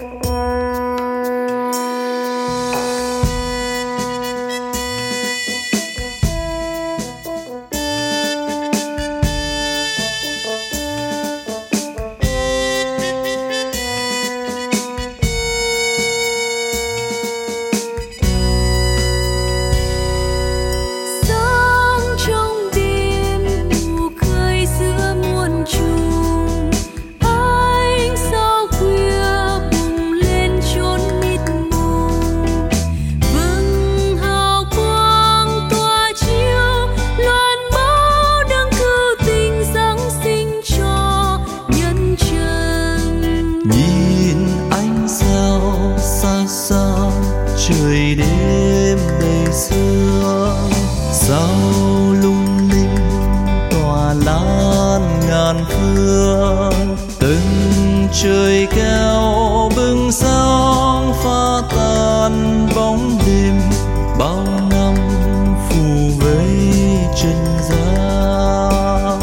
Trời đêm đầy sương, sao lung linh tỏa lan ngàn phương. Từng trời cao bừng sáng phá tan bóng đêm, bao năm phù vây trần gian.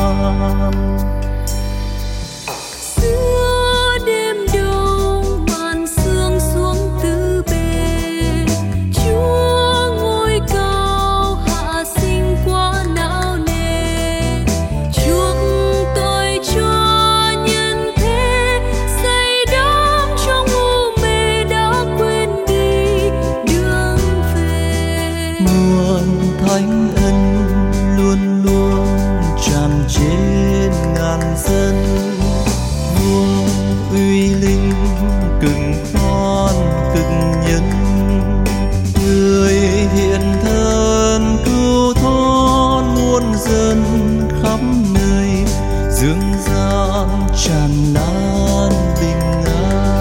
Thánh ân luôn luôn tràn trên ngàn dân, vua uy linh cực khoan cực nhân, người hiện thân cứu thoát muôn dân khắp nơi, dương gian tràn lan bình an.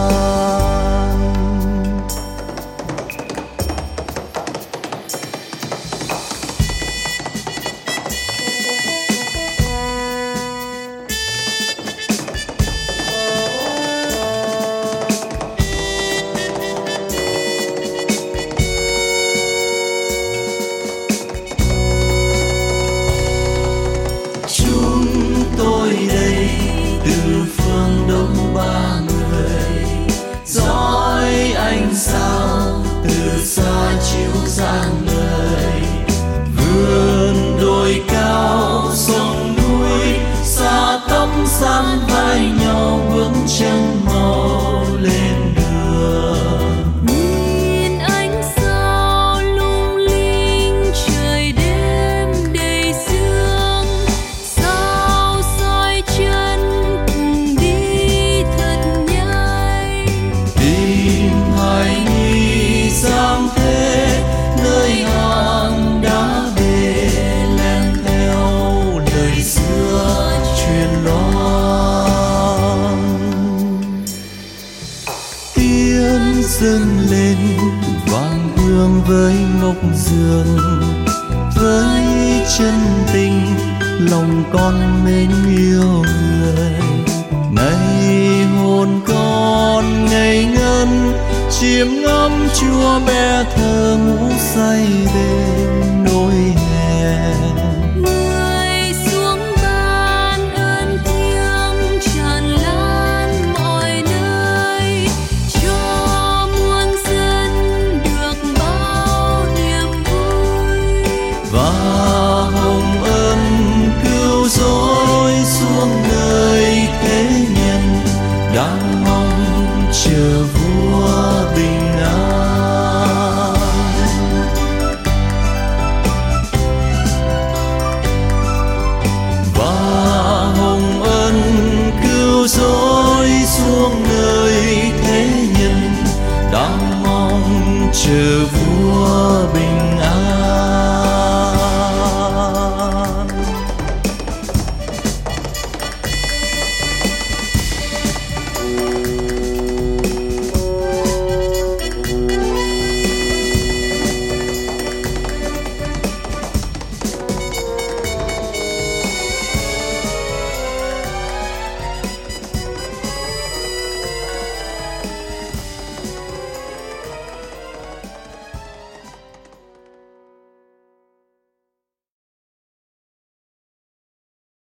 Tôi đây từ phương Đông ba người, dõi ánh sao từ xa chiếu sáng ngời. Vườn đồi cao sông núi xa tóc san vai nhau, bước chân màu lên đường. Dâng lên vàng hương với ngọc dương, với chân tình lòng con mến yêu người. Ngày hồn con ngây ngân chiêm ngắm Chúa bé thơ ngủ say bên nỗi hè. Và hồng ân cứu rỗi xuống nơi thế nhân, đang mong chờ vua bình an. Và hồng ân cứu rỗi xuống nơi thế nhân, đang mong chờ vua